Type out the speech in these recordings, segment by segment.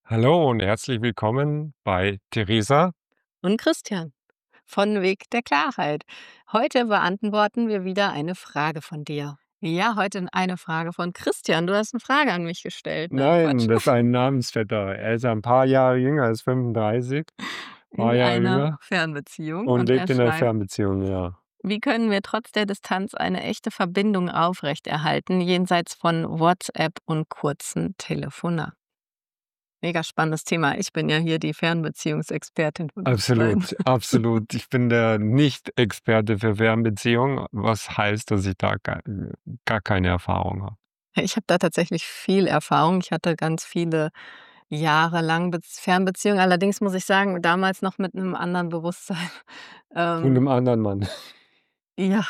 Hallo und herzlich willkommen bei Theresa. Und Christian von Weg der Klarheit. Heute beantworten wir wieder eine Frage von dir. Ja, heute eine Frage von Christian. Du hast eine Frage an mich gestellt. Nein, Nein, Quatsch. das ist ein Namensvetter. Er ist ein paar Jahre jünger, er ist 35, paar In Jahre einer jünger Fernbeziehung und und er lebt in 'ner schreibt: Fernbeziehung, ja. „Wie können wir trotz der Distanz eine echte Verbindung aufrechterhalten, jenseits von WhatsApp und kurzen Telefonaten?“ Mega spannendes Thema. Ich bin ja hier die Fernbeziehungsexpertin von uns beiden. Absolut, absolut. Ich bin der Nicht-Experte für Fernbeziehungen, was heißt, dass ich da gar keine Erfahrung habe. Ich habe da tatsächlich viel Erfahrung. Ich hatte ganz viele jahrelang Fernbeziehungen. Allerdings muss ich sagen, damals noch mit 'nem anderen Bewusstsein. Von Ähm, 'nem anderen Mann. ja,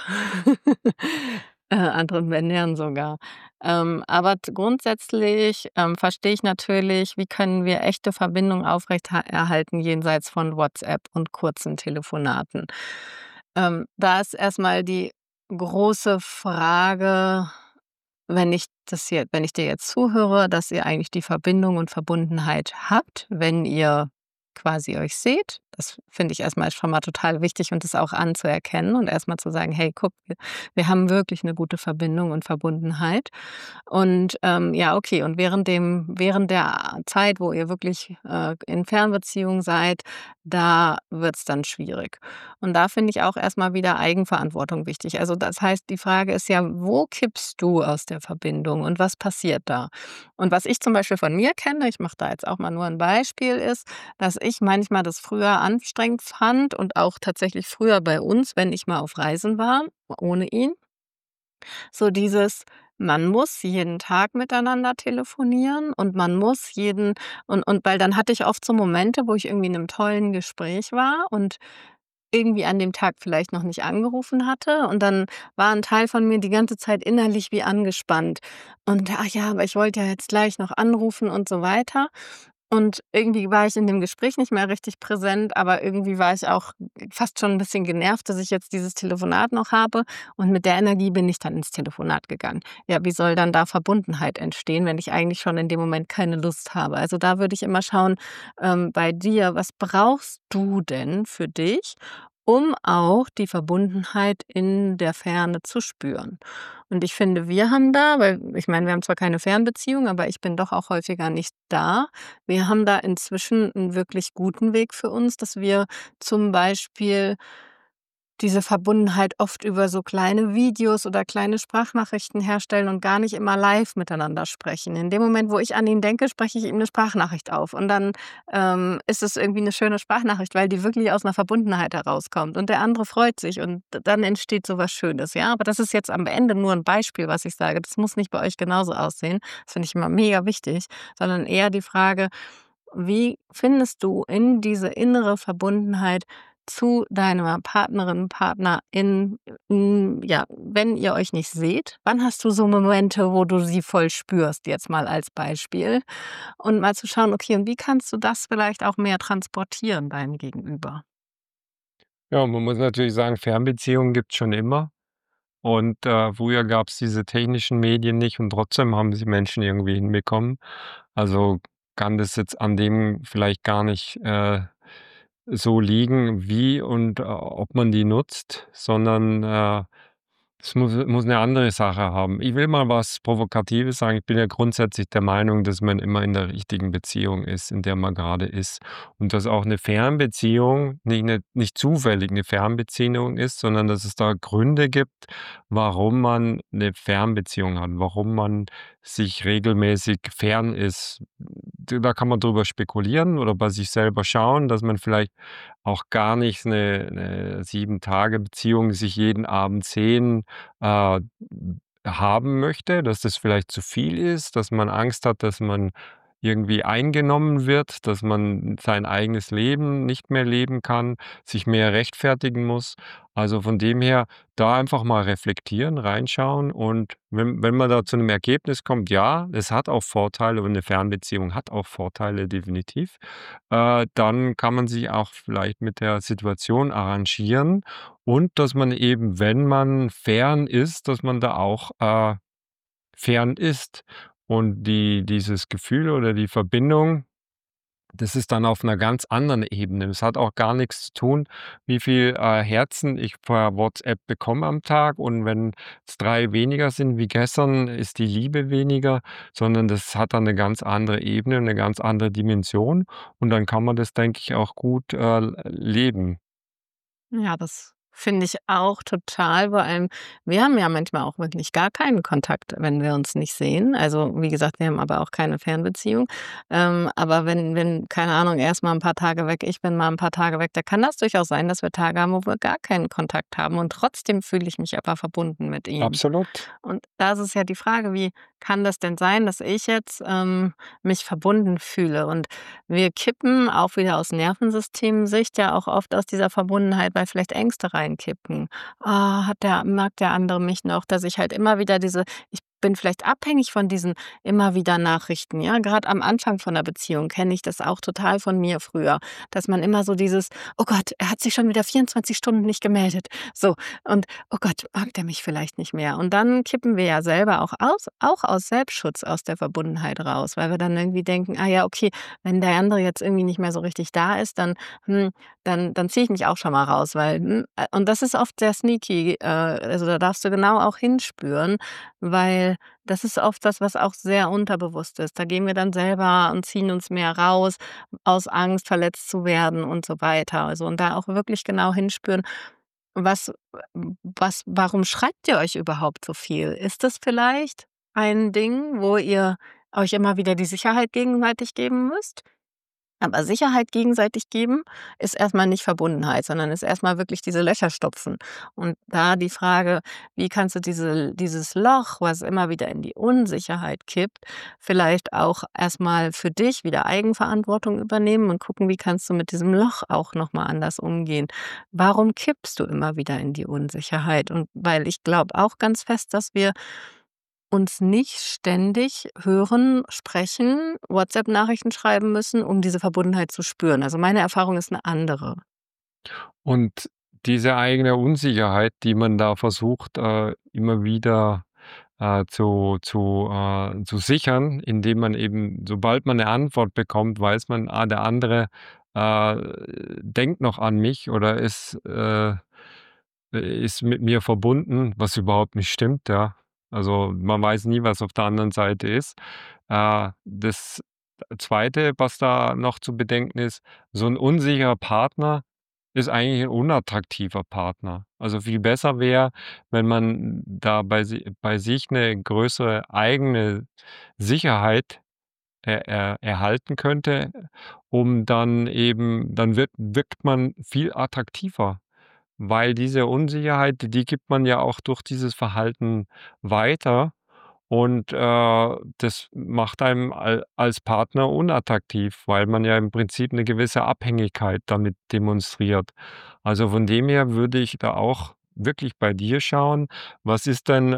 anderen Männern sogar. Aber grundsätzlich, verstehe ich natürlich, wie können wir echte Verbindung aufrechterhalten jenseits von WhatsApp und kurzen Telefonaten. Da ist erstmal die große Frage, wenn ich dir jetzt zuhöre, dass ihr eigentlich die Verbindung und Verbundenheit habt, wenn ihr quasi euch seht. Das finde ich erstmal schon mal total wichtig und das auch anzuerkennen und erstmal zu sagen: „Hey, guck, wir haben wirklich eine gute Verbindung und Verbundenheit.“ Und, ja, okay, und während der Zeit, wo ihr wirklich, in Fernbeziehung seid, da wird's dann schwierig. Und da finde ich auch erstmal wieder Eigenverantwortung wichtig. Also, das heißt, die Frage ist ja: Wo kippst du aus der Verbindung und was passiert da? Und was ich zum Beispiel von mir kenne, ich mache da jetzt auch mal nur ein Beispiel, ist, dass ich manchmal das früher anstrengend fand und auch tatsächlich früher bei uns, wenn ich mal auf Reisen war, ohne ihn, so dieses, man muss jeden Tag miteinander telefonieren und man muss jeden und weil dann hatte ich oft so Momente, wo ich irgendwie in 'nem tollen Gespräch war und irgendwie an dem Tag vielleicht noch nicht angerufen hatte und dann war 'n Teil von mir die ganze Zeit innerlich wie angespannt und: „Ach ja, aber ich wollte ja jetzt gleich noch anrufen“ und so weiter. Und irgendwie war ich in dem Gespräch nicht mehr richtig präsent, aber irgendwie war ich auch fast schon 'n bisschen genervt, dass ich jetzt dieses Telefonat noch habe und mit der Energie bin ich dann ins Telefonat gegangen. Ja, wie soll dann da Verbundenheit entstehen, wenn ich eigentlich schon in dem Moment keine Lust habe? Also, da würde ich immer schauen, bei dir, was brauchst du denn für dich, um auch die Verbundenheit in der Ferne zu spüren? Und ich finde, wir haben da, weil ich meine, wir haben zwar keine Fernbeziehung, aber ich bin doch auch häufiger nicht da. Wir haben da inzwischen 'n wirklich guten Weg für uns, dass wir zum Beispiel diese Verbundenheit oft über so kleine Videos oder kleine Sprachnachrichten herstellen und gar nicht immer live miteinander sprechen. In dem Moment, wo ich an ihn denke, spreche ich ihm 'ne Sprachnachricht auf und dann, ist es irgendwie 'ne schöne Sprachnachricht, weil die wirklich aus 'ner Verbundenheit herauskommt und der andere freut sich und dann entsteht so was Schönes, ja? Aber das ist jetzt am Ende nur 'n Beispiel, was ich sage. Das muss nicht bei euch genauso aussehen. Das finde ich immer mega wichtig, sondern eher die Frage: Wie findest du in diese innere Verbundenheit zu deiner Partnerin, Partner ja, wenn ihr euch nicht seht? Wann hast du so Momente, wo du sie voll spürst, jetzt mal als Beispiel? Und mal zu schauen, okay, und wie kannst du das vielleicht auch mehr transportieren deinem Gegenüber? Ja, man muss natürlich sagen, Fernbeziehungen gibt's schon immer und, früher gab's diese technischen Medien nicht und trotzdem haben sie Menschen irgendwie hinbekommen. Also, kann das jetzt an dem vielleicht gar nicht, so liegen, wie und, ob man die nutzt, sondern, es muss 'ne andere Sache haben. Ich will mal was Provokatives sagen. Ich bin ja grundsätzlich der Meinung, dass man immer in der richtigen Beziehung ist, in der man grade ist. Und dass auch 'ne Fernbeziehung nicht zufällig 'ne Fernbeziehung ist, sondern dass es da Gründe gibt, warum man 'ne Fernbeziehung hat, warum man sich regelmäßig fern ist. Da kann man drüber spekulieren oder bei sich selber schauen, dass man vielleicht auch gar nicht 'ne 7-Tage-Beziehung sich jeden Abend sehen äh, haben möchte, dass das vielleicht zu viel ist, dass man Angst hat, dass man irgendwie eingenommen wird, dass man sein eigenes Leben nicht mehr leben kann, sich mehr rechtfertigen muss. Also, von dem her, da einfach mal reflektieren, reinschauen und wenn man da zu 'nem Ergebnis kommt, ja, es hat auch Vorteile und 'ne Fernbeziehung hat auch Vorteile, definitiv, dann kann man sich auch vielleicht mit der Situation arrangieren und dass man eben, wenn man fern ist, dass man da auch, fern ist. Und dieses Gefühl oder die Verbindung Das ist dann auf einer ganz anderen Ebene. Es hat auch gar nichts zu tun, wie viel, Herzen ich per WhatsApp bekomme am Tag, und wenn es 3 weniger sind wie gestern, ist die Liebe weniger, sondern das hat dann eine ganz andere Ebene, eine ganz andere Dimension, und dann kann man das, denke ich, auch gut, leben. Ja, das finde ich auch total. Vor allem, wir haben ja manchmal auch wirklich gar keinen Kontakt, wenn wir uns nicht sehen. Also, wie gesagt, wir haben aber auch keine Fernbeziehung. Aber wenn, keine Ahnung, er ist mal 'n paar Tage weg, ich bin mal ein paar Tage weg, da kann das durchaus sein, dass wir Tage haben, wo wir gar keinen Kontakt haben und trotzdem fühle ich mich aber verbunden mit ihm. Absolut. Und da ist es ja die Frage, wie kann das denn sein, dass ich jetzt, mich verbunden fühle? Und wir kippen auch wieder aus Nervensystemsicht ja auch oft aus dieser Verbundenheit, weil vielleicht Ängste reinkippen. Hat der mag der andere mich noch, dass ich halt immer wieder ich bin vielleicht abhängig von diesen immer wieder Nachrichten, ja? Gerade am Anfang von der Beziehung kenne ich das auch total von mir früher, dass man immer so dieses: „Oh Gott, er hat sich schon wieder 24 Stunden nicht gemeldet." So, und „Oh Gott, mag der mich vielleicht nicht mehr?" Und dann kippen wir ja selber auch aus Selbstschutz aus der Verbundenheit raus, weil wir dann irgendwie denken: „Ah ja, okay, wenn der andere jetzt irgendwie nicht mehr so richtig da ist, dann ziehe ich mich auch schon mal raus", weil und das ist oft sehr sneaky, also, da darfst du genau auch hinspüren, weil das ist oft was, was auch sehr unterbewusst ist. Da gehen wir dann selber und ziehen uns mehr raus aus Angst, verletzt zu werden und so weiter. Also, und da auch wirklich genau hinspüren, was warum schreibt ihr euch überhaupt so viel? Ist das vielleicht ein Ding, wo ihr euch immer wieder die Sicherheit gegenseitig geben müsst? Aber Sicherheit gegenseitig geben ist erstmal nicht Verbundenheit, sondern ist erstmal wirklich diese Löcher stopfen. Und da die Frage, wie kannst du dieses Loch, was immer wieder in die Unsicherheit kippt, vielleicht auch erstmal für dich wieder Eigenverantwortung übernehmen und gucken, wie kannst du mit diesem Loch auch noch mal anders umgehen? Warum kippst du immer wieder in die Unsicherheit? Und weil ich glaube auch ganz fest, dass wir uns nicht ständig hören, sprechen, WhatsApp-Nachrichten schreiben müssen, um diese Verbundenheit zu spüren. Also, meine Erfahrung ist 'ne andere. Und diese eigene Unsicherheit, die man da versucht, immer wieder, zu sichern, indem man eben, sobald man eine Antwort bekommt, weiß man, der andere, äh, denkt noch an mich oder ist mit mir verbunden, was überhaupt nicht stimmt, ja. Also, man weiß nie, was auf der anderen Seite ist. Das Zweite, was da noch zu bedenken ist, so ein unsicherer Partner ist eigentlich 'n unattraktiver Partner. Also, viel besser wäre, wenn man da bei sich 'ne größere eigene Sicherheit erhalten könnte, um dann eben dann wirkt man viel attraktiver, weil diese Unsicherheit, die gibt man ja auch durch dieses Verhalten weiter, und, das macht einem als Partner unattraktiv, weil man ja im Prinzip eine gewisse Abhängigkeit damit demonstriert. Also, von dem her würde ich da auch wirklich bei dir schauen, was ist denn,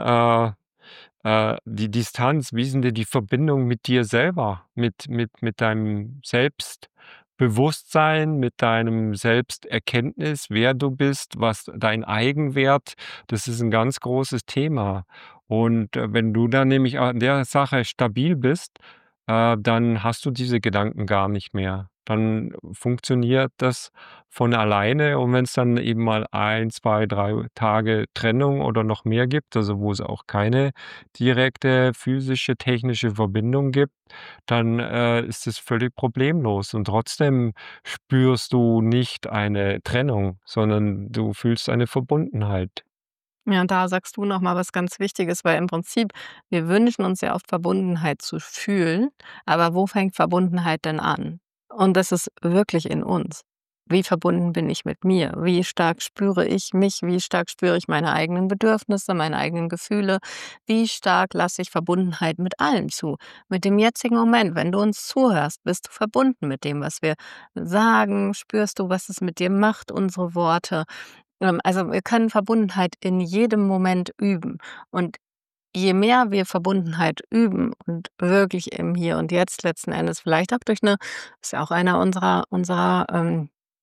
die Distanz, wie ist 'n die Verbindung mit dir selber, mit deinem Selbstbewusstsein, mit deinem Selbsterkenntnis, wer du bist, was dein Eigenwert, das ist ein ganz großes Thema. Und, wenn du dann nämlich an der Sache stabil bist, dann hast du diese Gedanken gar nicht mehr. Dann funktioniert das von alleine, und wenn es dann eben mal 1, 2, 3 Tage Trennung oder noch mehr gibt, also wo es auch keine direkte physische, technische Verbindung gibt, dann, ist es völlig problemlos, und trotzdem spürst du nicht eine Trennung, sondern du fühlst eine Verbundenheit. Ja, und da sagst du noch mal was ganz Wichtiges, weil im Prinzip wir wünschen uns ja oft Verbundenheit zu fühlen, aber wo fängt Verbundenheit denn an? Und das ist wirklich in uns. Wie verbunden bin ich mit mir? Wie stark spüre ich mich? Wie stark spüre ich meine eigenen Bedürfnisse, meine eigenen Gefühle? Wie stark lasse ich Verbundenheit mit allem zu? Mit dem jetzigen Moment, wenn du uns zuhörst, bist du verbunden mit dem, was wir sagen? Spürst du, was es mit dir macht, unsere Worte? Also, wir können Verbundenheit in jedem Moment üben. Und je mehr wir Verbundenheit üben und wirklich im Hier und Jetzt letzten Endes vielleicht auch durch eine, ist ja auch einer unserer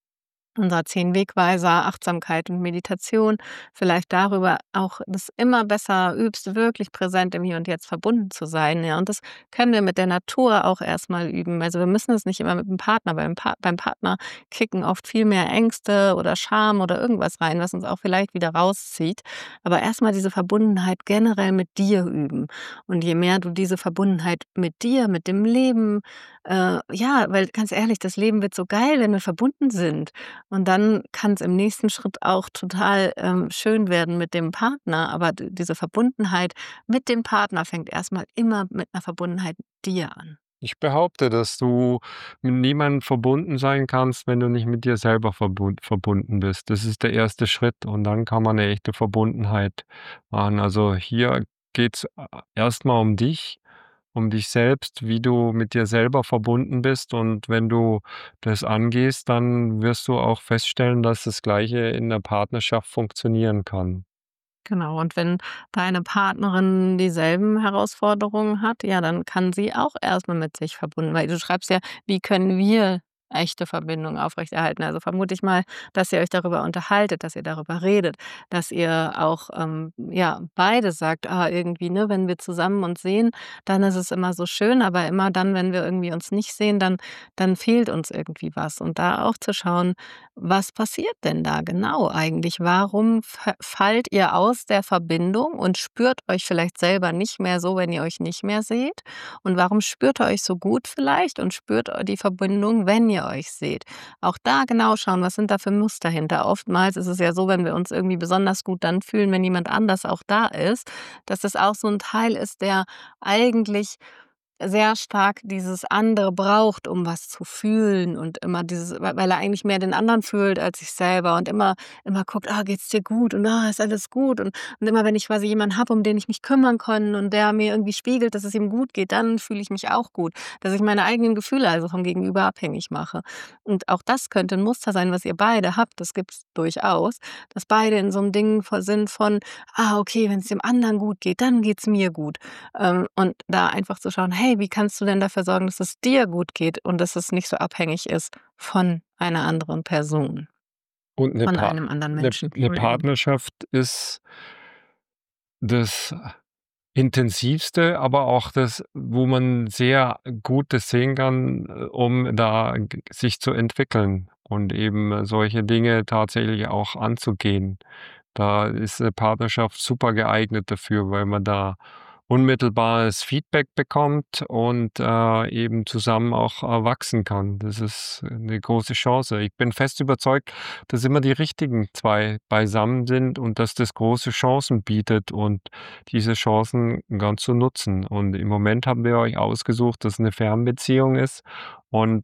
unserer 10 Wegweiser, Achtsamkeit und Meditation, vielleicht darüber auch das immer besser übst, wirklich präsent im Hier und Jetzt verbunden zu sein, ja. Und das können wir mit der Natur auch erst mal üben. Also, wir müssen es nicht immer mit dem Partner, beim Partner kicken oft viel mehr Ängste oder Scham oder irgendwas rein, was uns auch vielleicht wieder rauszieht. Aber erst mal diese Verbundenheit generell mit dir üben. Und je mehr du diese Verbundenheit mit dir, mit dem Leben, ja, weil ganz ehrlich, das Leben wird so geil, wenn wir verbunden sind. Und dann kann es im nächsten Schritt auch total, schön werden mit dem Partner, aber d diese Verbundenheit mit dem Partner fängt erst mal immer mit 'ner Verbundenheit mit dir an. Ich behaupte, dass du mit niemandem verbunden sein kannst, wenn du nicht mit dir selber verbunden bist. Das ist der erste Schritt und dann kann man 'ne echte Verbundenheit machen. Also, hier geht's erst mal um dich selbst, wie du mit dir selber verbunden bist und wenn du das angehst, dann wirst du auch feststellen, dass das Gleiche in der Partnerschaft funktionieren kann. Genau, und wenn deine Partnerin dieselben Herausforderungen hat, ja, dann kann sie auch erst mal mit sich verbunden, weil du schreibst ja: „Wie können wir echte Verbindung aufrechterhalten?“ Also, vermute ich mal, dass ihr euch darüber unterhaltet, dass ihr darüber redet, dass ihr auch, ja, beide sagt: „Ah, irgendwie, ne, wenn wir zusammen uns sehen, dann ist es immer so schön, aber immer dann, wenn wir irgendwie uns nicht sehen, dann fehlt uns irgendwie was.“ Und da auch zu schauen, was passiert denn da genau eigentlich? Warum fallt ihr aus der Verbindung und spürt euch vielleicht selber nicht mehr so, wenn ihr euch nicht mehr seht? Und warum spürt ihr euch so gut vielleicht und spürt die Verbindung, wenn ihr euch seht? Auch da genau schauen, was sind da für Muster hinter? Oftmals ist es ja so, wenn wir uns irgendwie besonders gut dann fühlen, wenn jemand anders auch da ist, dass das auch so ein Teil ist, der eigentlich sehr stark dieses andere braucht, um was zu fühlen und immer dieses weil er eigentlich mehr den anderen fühlt als sich selber und immer guckt: „Ah, geht's dir gut?“ und „Ah, ist alles gut?“ und immer, wenn ich quasi jemanden habe, um den ich mich kümmern kann und der mir irgendwie spiegelt, dass es ihm gut geht, dann fühle ich mich auch gut. Dass ich meine eigenen Gefühle also vom Gegenüber abhängig mache. Und auch das könnte 'n Muster sein, was ihr beide habt, das gibt's durchaus, dass beide in so 'nem Ding sind von: „Ah, okay, wenn's dem anderen gut geht, dann geht's mir gut.“ Und da einfach zu schauen: „Hey, wie kannst du denn dafür sorgen, dass es dir gut geht und dass es nicht so abhängig ist von einer anderen Person, Und von einem anderen 'Ne Menschen?“ 'ne Entschuldigung. Partnerschaft ist das Intensivste, aber auch das, wo man sehr gut das sehen kann, um da sich zu entwickeln und eben solche Dinge tatsächlich auch anzugehen. Da ist 'ne Partnerschaft super geeignet dafür, weil man da unmittelbares Feedback bekommt und, eben zusammen auch, wachsen kann. Das ist 'ne große Chance. Ich bin fest überzeugt, dass immer die richtigen 2 beisammen sind und dass das große Chancen bietet und diese Chancen ganz zu nutzen. Und im Moment haben wir euch ausgesucht, dass 'ne Fernbeziehung ist und,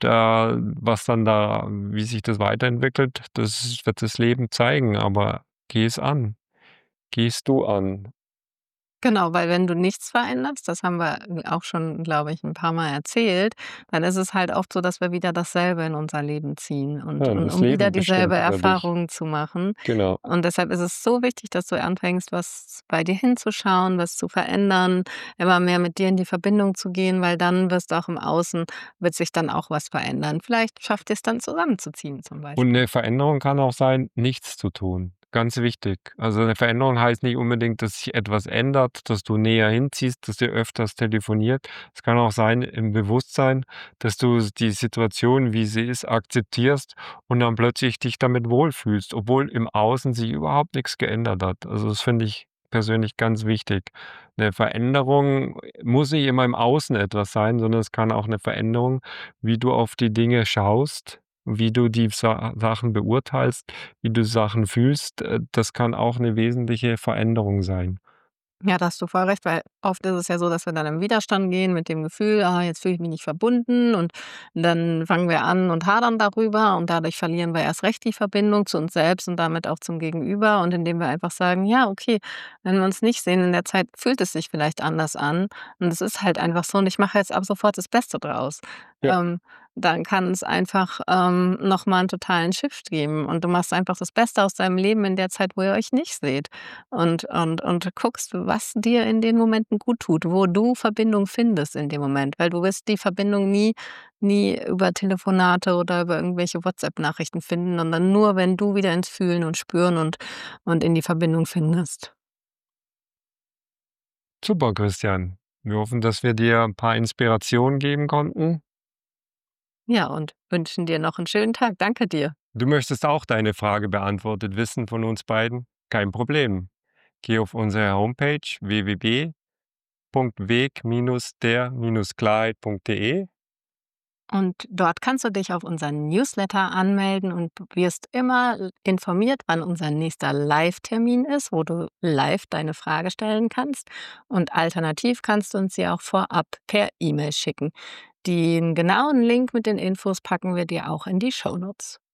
was dann da wie sich das weiterentwickelt, das wird das Leben zeigen, aber geh es an. Gehst du an. Genau, weil wenn du nichts veränderst, das haben wir auch schon, glaube ich, 'n paarmal erzählt, dann ist es halt oft so, dass wir wieder dasselbe in unser Leben ziehen und Ja, das um wieder Leben dieselbe bestimmt über dich. Erfahrung zu machen. Genau. Und deshalb ist es so wichtig, dass du anfängst, was bei dir hinzuschauen, was zu verändern, immer mehr mit dir in die Verbindung zu gehen, weil dann wirst du auch im Außen wird sich dann auch was verändern. Vielleicht schafft ihr's dann zusammenzuziehen zum Und Beispiel. 'ne Veränderung kann auch sein, nichts zu tun. Ganz wichtig. Also, 'ne Veränderung heißt nicht unbedingt, dass sich etwas ändert, dass du näher hinziehst, dass ihr öfters telefoniert. Es kann auch sein im Bewusstsein, dass du die Situation, wie sie ist, akzeptierst und dann plötzlich dich damit wohlfühlst, obwohl im Außen sich überhaupt nix geändert hat. Also, das finde ich persönlich ganz wichtig. 'Ne Veränderung muss nicht immer im Außen etwas sein, sondern es kann auch 'ne Veränderung, wie du auf die Dinge schaust, wie du die Sachen beurteilst, wie du Sachen fühlst, das kann auch 'ne wesentliche Veränderung sein. Ja, da hast du voll recht, weil oft ist es ja so, dass wir dann im Widerstand gehen mit dem Gefühl: „Ah, jetzt fühle ich mich nicht verbunden“ und dann fangen wir an und hadern darüber und dadurch verlieren wir erst recht die Verbindung zu uns selbst und damit auch zum Gegenüber. Und indem wir einfach sagen: „Ja, okay, wenn wir uns nicht sehen in der Zeit, fühlt es sich vielleicht anders an und es ist halt einfach so und ich mache jetzt ab sofort das Beste draus.“ Ja. Ähm, dann kann es einfach, noch mal 'n totalen Shift geben und du machst einfach das Beste aus deinem Leben in der Zeit, wo ihr euch nicht seht und guckst, was dir in den Momenten gut tut, wo du Verbindung findest in dem Moment, weil du wirst die Verbindung nie über Telefonate oder über irgendwelche WhatsApp-Nachrichten finden, sondern nur, wenn du wieder ins Fühlen und Spüren und in die Verbindung findest. Super, Christian. Wir hoffen, dass wir dir ein paar Inspirationen geben konnten. Ja, und wünschen dir noch 'n schönen Tag. Danke dir. Du möchtest auch deine Frage beantwortet wissen von uns beiden? Kein Problem. Geh auf unsere Homepage www.weg-der-klarheit.de. Und dort kannst du dich auf unseren Newsletter anmelden und du wirst immer informiert, wann unser nächster Live-Termin ist, wo du live deine Frage stellen kannst. Und alternativ kannst du uns sie auch vorab per E-Mail schicken. Den genauen Link mit den Infos packen wir dir auch in die Shownotes.